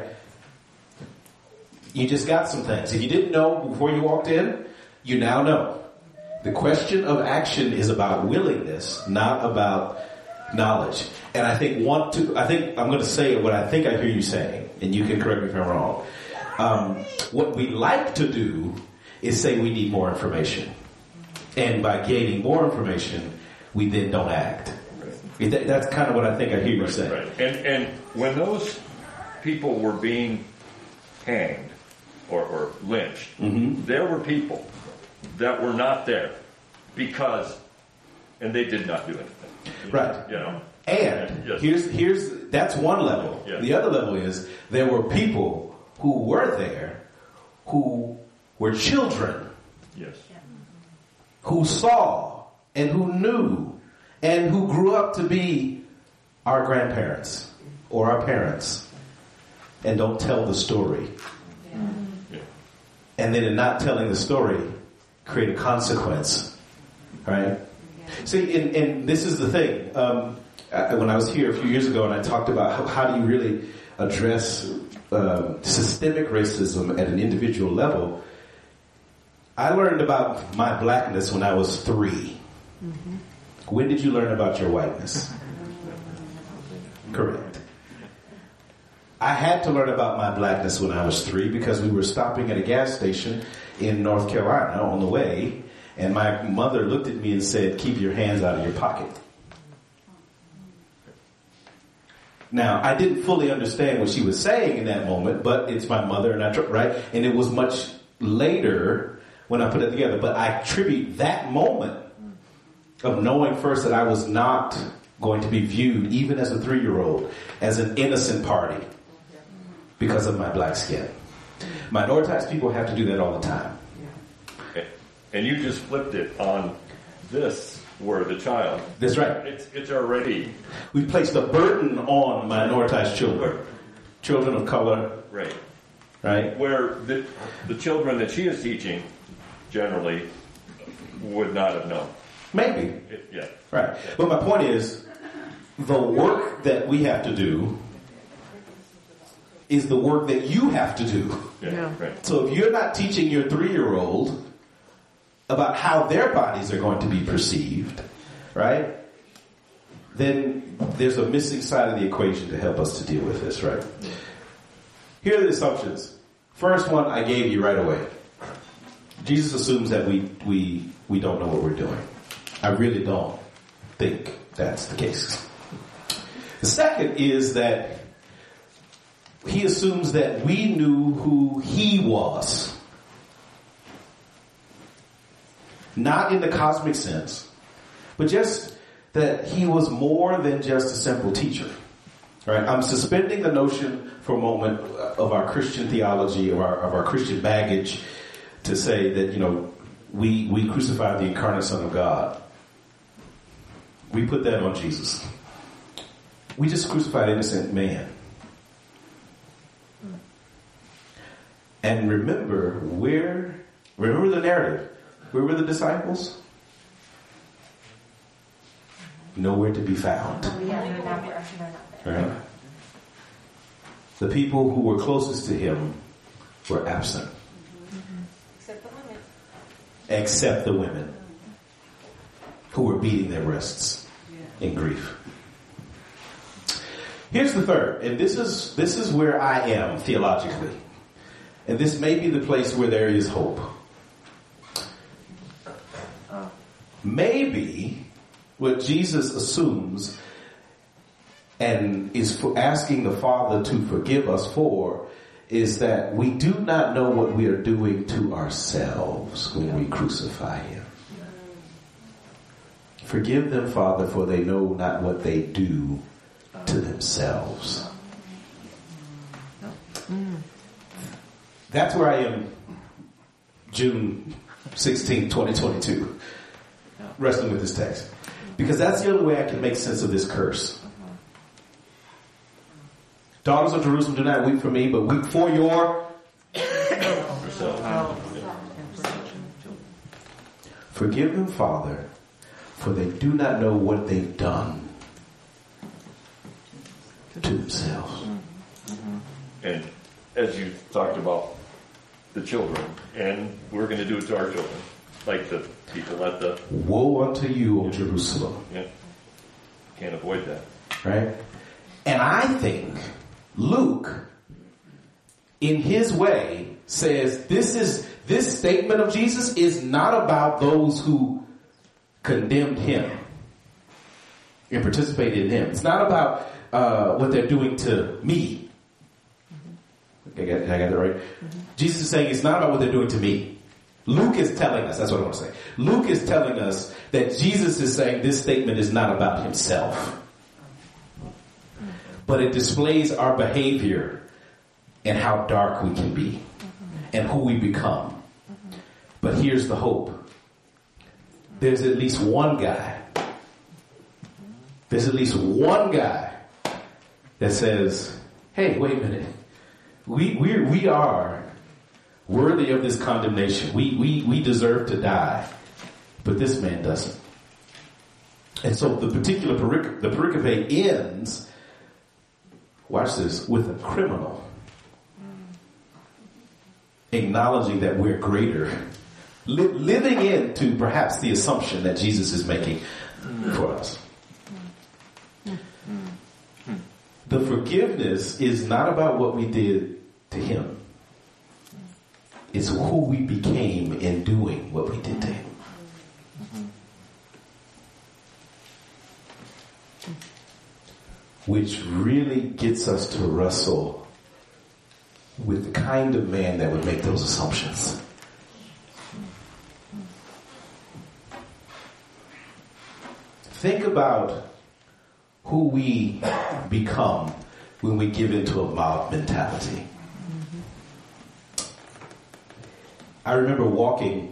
Speaker 1: You just got some things. If you didn't know before you walked in, you now know. The question of action is about willingness, not about knowledge. And I think want to, I think I'm going to say what I think I hear you saying, and you can correct me if I'm wrong. Um, what we like to do is say we need more information. And by gaining more information, we then don't act. Right. That's kind of what I think I hear you
Speaker 8: right,
Speaker 1: saying.
Speaker 8: Right. And, and when those people were being hanged or, or lynched,
Speaker 1: mm-hmm.
Speaker 8: there were people that were not there because, and they did not do anything.
Speaker 1: Right.
Speaker 8: You know.
Speaker 1: And
Speaker 8: yes.
Speaker 1: here's here's that's one level.
Speaker 8: Yes.
Speaker 1: The other level is there were people who were there who were children.
Speaker 8: Yes.
Speaker 1: Who saw and who knew and who grew up to be our grandparents or our parents and don't tell the story.
Speaker 8: Yeah. Yeah.
Speaker 1: And then in not telling the story, create a consequence. Right? Yeah. See, and, and this is the thing. Um, when I was here a few years ago and I talked about how, how do you really address uh, systemic racism at an individual level, I learned about my blackness when I was three. Mm-hmm. When did you learn about your whiteness? Correct. I had to learn about my blackness when I was three because we were stopping at a gas station in North Carolina on the way, and my mother looked at me and said, "Keep your hands out of your pocket." Now, I didn't fully understand what she was saying in that moment, but it's my mother, and I tr- right? And it was much later when I put it together. But I attribute that moment of knowing first that I was not going to be viewed, even as a three-year-old, as an innocent party because of my black skin. Minoritized people have to do that all the time.
Speaker 8: And you just flipped it on this word, the child.
Speaker 1: That's right.
Speaker 8: It's, it's already...
Speaker 1: We placed a burden on minoritized children. Children of color.
Speaker 8: Right.
Speaker 1: Right.
Speaker 8: Where the, the children that she is teaching generally would not have known.
Speaker 1: Maybe.
Speaker 8: It, yeah.
Speaker 1: Right. But my point is, the work that we have to do is the work that you have to do.
Speaker 8: Yeah. Yeah. Right.
Speaker 1: So if you're not teaching your three-year-old about how their bodies are going to be perceived, right, then there's a missing side of the equation to help us to deal with this, right? Here are the assumptions. First one I gave you right away. Jesus assumes that we we we don't know what we're doing. I really don't think that's the case. The second is that he assumes that we knew who he was. Not in the cosmic sense, but just that he was more than just a simple teacher. Right? I'm suspending the notion for a moment of our Christian theology, of our, of our Christian baggage, to say that, you know, we, we crucified the incarnate Son of God. We put that on Jesus. We just crucified innocent man. And remember where, remember the narrative. Where were the disciples? Nowhere to be found. Right? The people who were closest to him were absent.
Speaker 7: Except the women.
Speaker 1: Except the women who were beating their breasts in grief. Here's the third, and this is this is where I am theologically. And this may be the place where there is hope. Maybe what Jesus assumes and is for asking the Father to forgive us for is that we do not know what we are doing to ourselves when we crucify him. Forgive them, Father, for they know not what they do to themselves. That's where I am June sixteenth, twenty twenty-two. Wrestling with this text. Because that's the only way I can make sense of this curse. Daughters of Jerusalem, do not weep for me, but weep for your yourself. Forgive them, Father, for they do not know what they've done to themselves.
Speaker 8: And as you talked about the children, and we're going to do it to our children, like the people at the...
Speaker 1: Woe unto you, O Jerusalem.
Speaker 8: Yeah. Can't avoid that.
Speaker 1: Right? And I think Luke, in his way, says this is this statement of Jesus is not about those who condemned him and participated in him. It's not about uh, what they're doing to me. I got, I got that right? Mm-hmm. Jesus is saying it's not about what they're doing to me. Luke is telling us, that's what I want to say. Luke is telling us that Jesus is saying this statement is not about himself. But it displays our behavior and how dark we can be and who we become. But here's the hope. There's at least one guy. There's at least one guy that says, hey, wait a minute. We, we, we are worthy of this condemnation. We, we, we deserve to die. But this man doesn't. And so the particular pericope, the pericope ends, watch this, with a criminal acknowledging that we're greater, li- living into perhaps the assumption that Jesus is making for us. The forgiveness is not about what we did to him. It's who we became in doing what we did to him. Which really gets us to wrestle with the kind of man that would make those assumptions. Think about who we become when we give into a mob mentality. I remember walking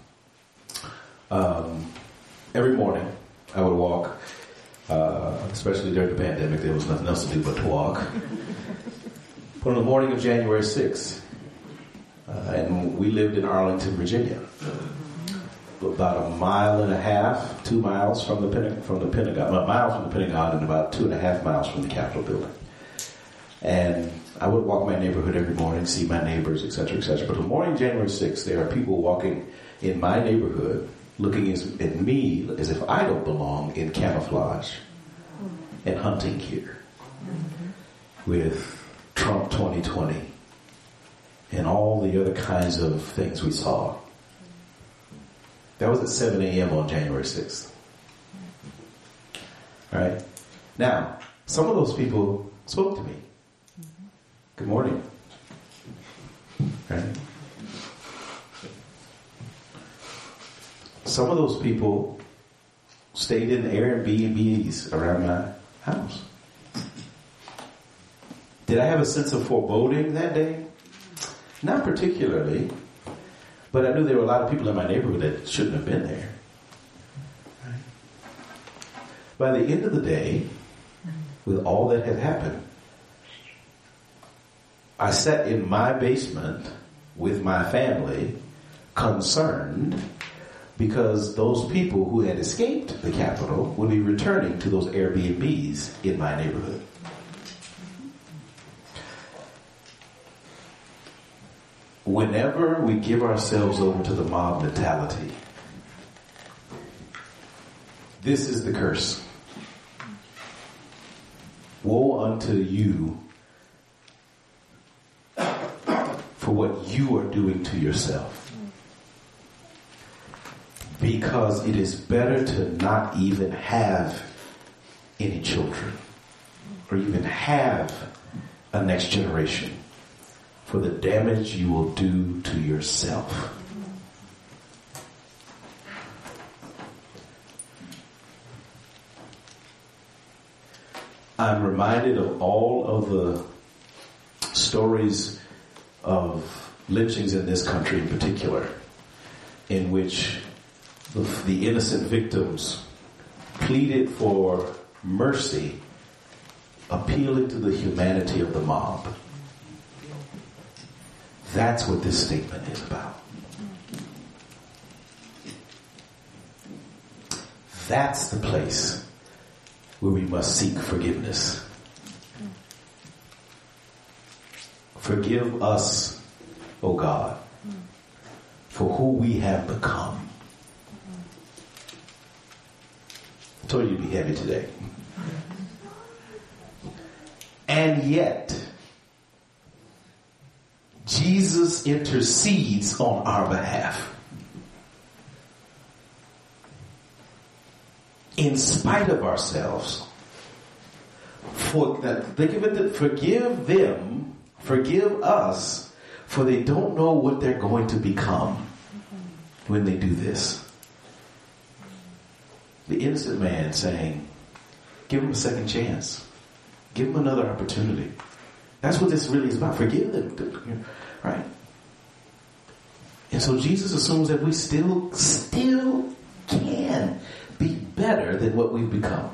Speaker 1: um, every morning. I would walk, uh, especially during the pandemic. There was nothing else to do but to walk. But on the morning of January sixth, uh, and we lived in Arlington, Virginia, about a mile and a half, two miles from the Pentagon, from the Pentagon, a mile from the Pentagon, and about two and a half miles from the Capitol building. And I would walk my neighborhood every morning, see my neighbors, et cetera, et cetera. But the morning January sixth, there are people walking in my neighborhood, looking at me as if I don't belong in camouflage and hunting gear with Trump twenty twenty and all the other kinds of things we saw. That was at seven a.m. on January sixth. All right? Now, some of those people spoke to me. Good morning. Right? Some of those people stayed in Airbnbs around my house. Did I have a sense of foreboding that day? Not particularly. But I knew there were a lot of people in my neighborhood that shouldn't have been there. Right? By the end of the day, with all that had happened, I sat in my basement with my family, concerned because those people who had escaped the Capitol would be returning to those Airbnbs in my neighborhood. Whenever we give ourselves over to the mob mentality, this is the curse. Woe unto you for what you are doing to yourself. Because it is better to not even have any children or even have a next generation for the damage you will do to yourself. I'm reminded of all of the stories of lynchings in this country in particular, in which the, the innocent victims pleaded for mercy, appealing to the humanity of the mob. That's what this statement is about. That's the place where we must seek forgiveness. Forgive us, O God, for who we have become. I told you to be heavy today. And yet, Jesus intercedes on our behalf. In spite of ourselves. For that, think of it that forgive them, forgive us, for they don't know what they're going to become when they do this. The innocent man saying, give him a second chance. Give him another opportunity. That's what this really is about. Forgive them. Right? And so Jesus assumes that we still, still can be better than what we've become.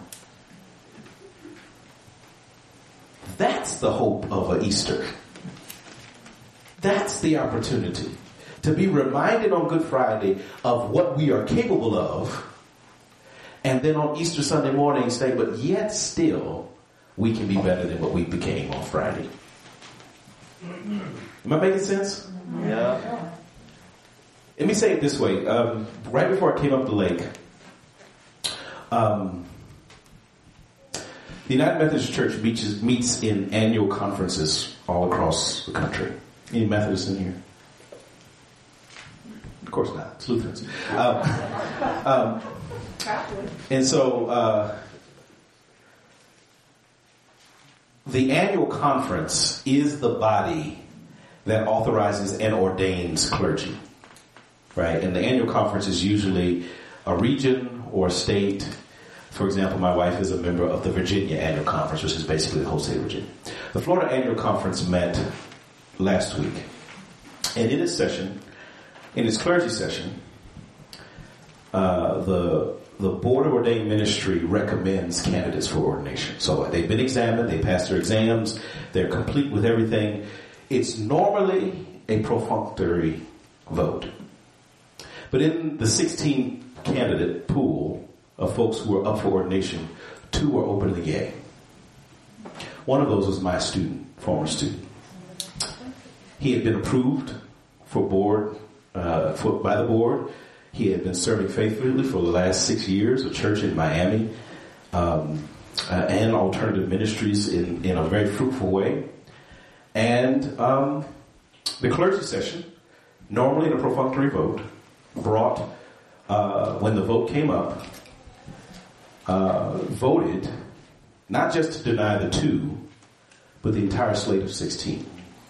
Speaker 1: That's the hope of an Easter. That's the opportunity to be reminded on Good Friday of what we are capable of, and then on Easter Sunday morning say, but yet still we can be better than what we became on Friday. Am I making sense?
Speaker 13: Yeah.
Speaker 1: Let me say it this way. Um, right before I came up the lake, um, the United Methodist Church meets, meets in annual conferences all across the country. Any Methodists in here? Of course not. It's Lutherans. Um, um, and so uh, the annual conference is the body that authorizes and ordains clergy. Right? And the annual conference is usually a region or a state. For example, my wife is a member of the Virginia Annual Conference, which is basically the whole state of Virginia. The Florida Annual Conference met last week. And in its session, in its clergy session, uh, the the Board of Ordained Ministry recommends candidates for ordination. So they've been examined, they passed their exams, they're complete with everything. It's normally a perfunctory vote. But in the sixteen candidate pool of folks who are up for ordination, two were openly gay. One of those was my student, former student. He had been approved for board, uh, for, by the board. He had been serving faithfully for the last six years, a church in Miami, um, uh, and alternative ministries in, in a very fruitful way. And um, the clergy session, normally in a perfunctory vote, brought, uh, when the vote came up, uh, voted not just to deny the two, but the entire slate of sixteen.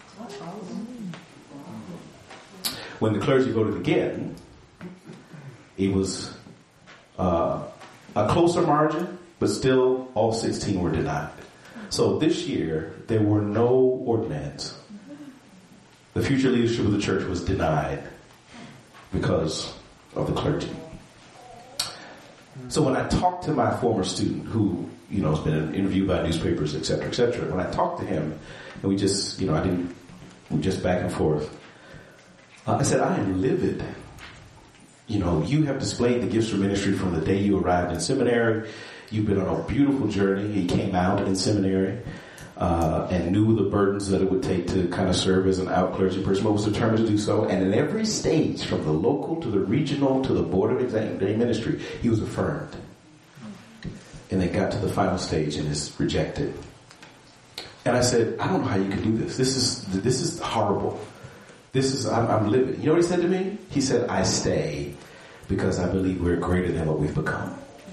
Speaker 1: When the clergy voted again, it was uh, a closer margin, but still all sixteen were denied. So this year, there were no ordinands. The future leadership of the church was denied because of the clergy. So when I talked to my former student, who, you know, has been interviewed by newspapers, et cetera, et cetera, when I talked to him, and we just, you know, I didn't, we just back and forth, uh, I said, I am livid. You know, you have displayed the gifts of ministry from the day you arrived in seminary. You've been on a beautiful journey. He came out in seminary uh, and knew the burdens that it would take to kind of serve as an out clergy person, but was determined to do so. And in every stage, from the local to the regional to the board of executive ministry, he was affirmed. And they got to the final stage and is rejected. And I said, I don't know how you can do this. This is this is horrible. This is I'm, I'm livid. You know what he said to me? He said, I stay because I believe we're greater than what we've become.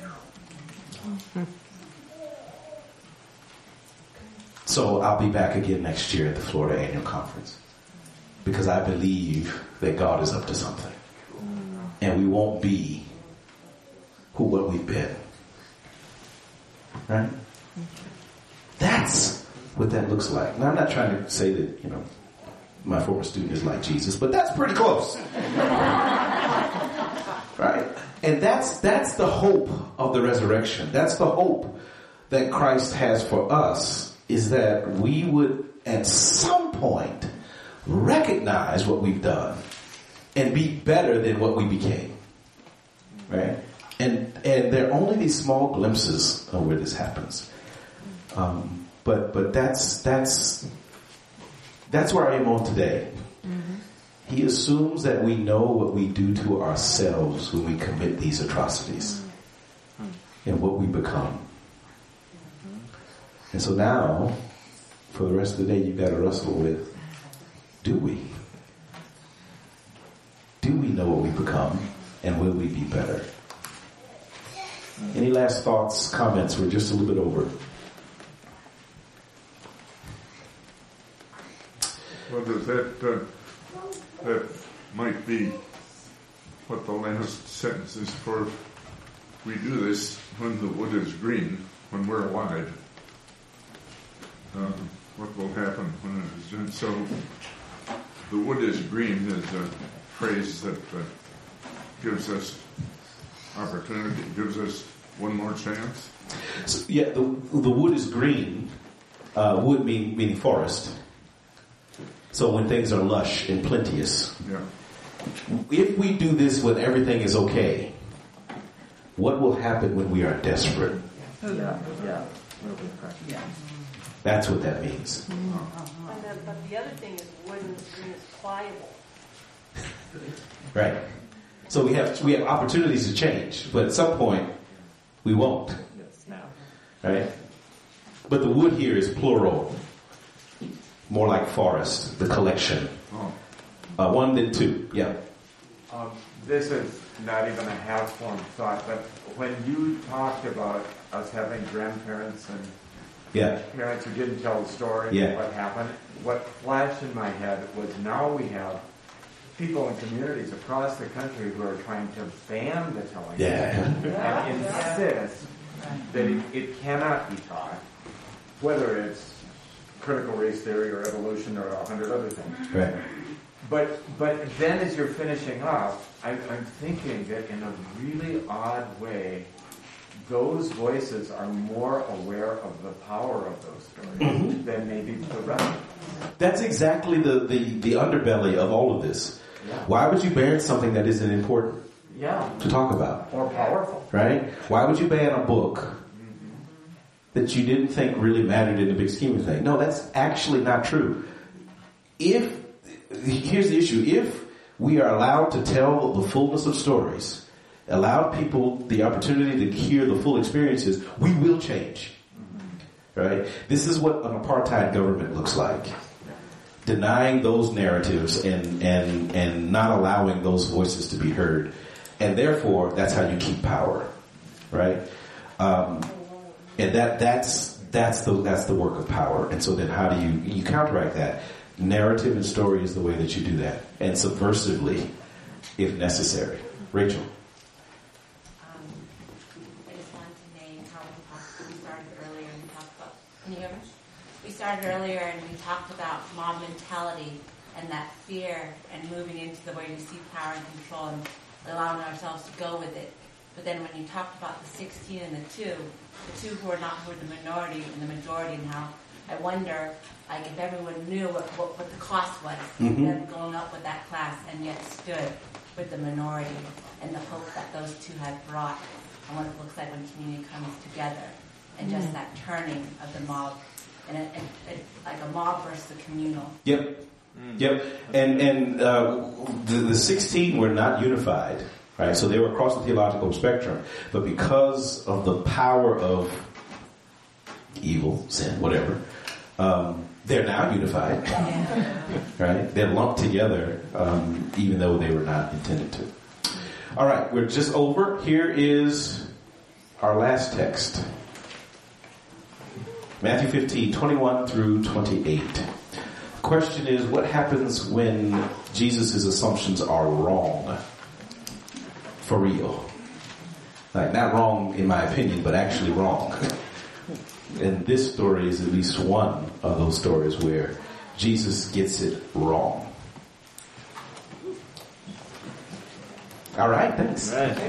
Speaker 1: So I'll be back again next year at the Florida Annual Conference because I believe that God is up to something. And we won't be who what we've been. Right? That's what that looks like. Now, I'm not trying to say that, you know, my former student is like Jesus, but that's pretty close. Right? And that's that's the hope of the resurrection. That's the hope that Christ has for us, is that we would at some point recognize what we've done and be better than what we became. Right? And and there are only these small glimpses of where this happens. Um, but but that's that's that's where I am on today. Mm-hmm. He assumes that we know what we do to ourselves when we commit these atrocities mm-hmm. and what we become. Mm-hmm. And so now, for the rest of the day, you've got to wrestle with, do we? Do we know what we become, and will we be better? Any last thoughts, comments? We're just a little bit over.
Speaker 15: Well, does that, uh, that might be what the last sentence is for. We do this when the wood is green, when we're alive. Um, what will happen when it is done? So, the wood is green is a phrase that uh, gives us opportunity, gives us one more chance.
Speaker 1: So, yeah, the the wood is green. Uh, wood mean, meaning forest. So when things are lush and plenteous,
Speaker 15: yeah.
Speaker 1: If we do this when everything is okay, what will happen when we are desperate?
Speaker 4: Yeah, yeah, yeah.
Speaker 1: That's what that means.
Speaker 7: And then, but the other thing is wood and green is pliable.
Speaker 1: Right. So we have we have opportunities to change, but at some point we won't. Right? But the wood here is plural. More like forest, the collection. Uh, one then two. Yeah.
Speaker 3: Um, this is not even a half-formed thought, but when you talked about us having grandparents and
Speaker 1: Yeah.
Speaker 3: parents who didn't tell the story,
Speaker 1: Yeah.
Speaker 3: what happened, what flashed in my head was now we have people in communities across the country who are trying to ban the telling
Speaker 1: Yeah.
Speaker 3: and insist that it, it cannot be taught, whether it's critical race theory or evolution or a hundred other things.
Speaker 1: Right.
Speaker 3: But but then as you're finishing up, I, I'm thinking that in a really odd way, those voices are more aware of the power of those stories
Speaker 1: Mm-hmm.
Speaker 3: than maybe the rest of them.
Speaker 1: That's exactly the, the, the underbelly of all of this.
Speaker 3: Yeah.
Speaker 1: Why would you ban something that isn't important
Speaker 3: Yeah.
Speaker 1: to talk about?
Speaker 3: Or powerful.
Speaker 1: Right? Why would you ban a book that you didn't think really mattered in the big scheme of things? No, that's actually not true. If, here's the issue, if we are allowed to tell the fullness of stories, allow people the opportunity to hear the full experiences, we will change. Right? This is what an apartheid government looks like. Denying those narratives and, and, and not allowing those voices to be heard. And therefore, that's how you keep power. Right? Um, and that, that's, that's the, that's the work of power. And so then how do you, you counteract that? Narrative and story is the way that you do that. And subversively, if necessary. Rachel.
Speaker 16: Can you hear me? We started earlier and we talked about mob mentality and that fear and moving into the way we see power and control and allowing ourselves to go with it. But then when you talked about the sixteen and the two, the two who are not who are the minority and the majority, and how I wonder, like, if everyone knew what, what, what the cost was,
Speaker 1: Mm-hmm.
Speaker 16: them going up with that class and yet stood with the minority and the hope that those two had brought and what it looks like when community comes together. And just that turning of the mob, and it, it, it, like a mob versus a communal.
Speaker 1: Yep, yep. And and uh, the, the sixteen were not unified, right? So they were across the theological spectrum, but because of the power of evil, sin, whatever, um, they're now unified, right? They're lumped together, um, even though they were not intended to. All right, we're just over. Here is our last text. Matthew fifteen, twenty-one through twenty-eight. Question is, what happens when Jesus' assumptions are wrong? For real. Like, not wrong in my opinion, but actually wrong. And this story is at least one of those stories where Jesus gets it wrong. All right, thanks. All right.